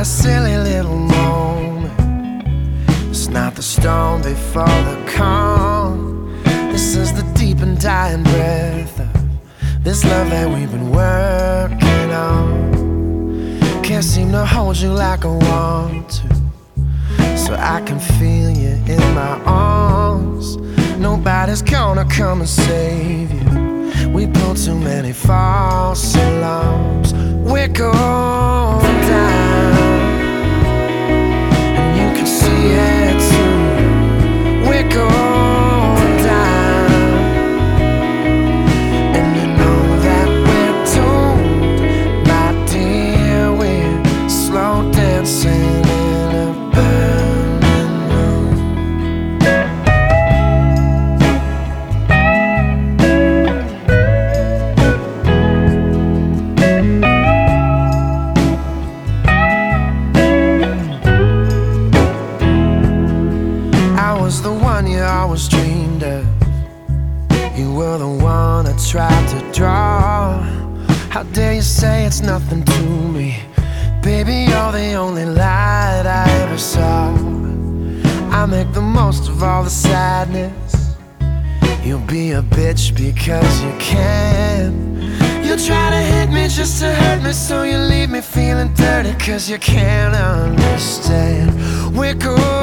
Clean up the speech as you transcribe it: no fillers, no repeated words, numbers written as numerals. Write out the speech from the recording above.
silly little moment. It's not the storm before the calm. This is the deep and dying breath of this love that we've been working on. Can't seem to hold you like I want to, so I can feel you in my arms. Nobody's gonna come and save you. We pulled too many false alarms. We're going down, and you can see it too. We're going down, and you know that we're doomed, my dear. We're slow dancing in a burning room. I was the one you always dreamed of. You were the one I tried to draw. How dare you say it's nothing to me? Baby, you're the only light I ever saw. I make the most of all the sadness. You'll be a bitch because you can. You try to hit me just to hurt me, so you leave me feeling dirty, cause you can't understand. We're cool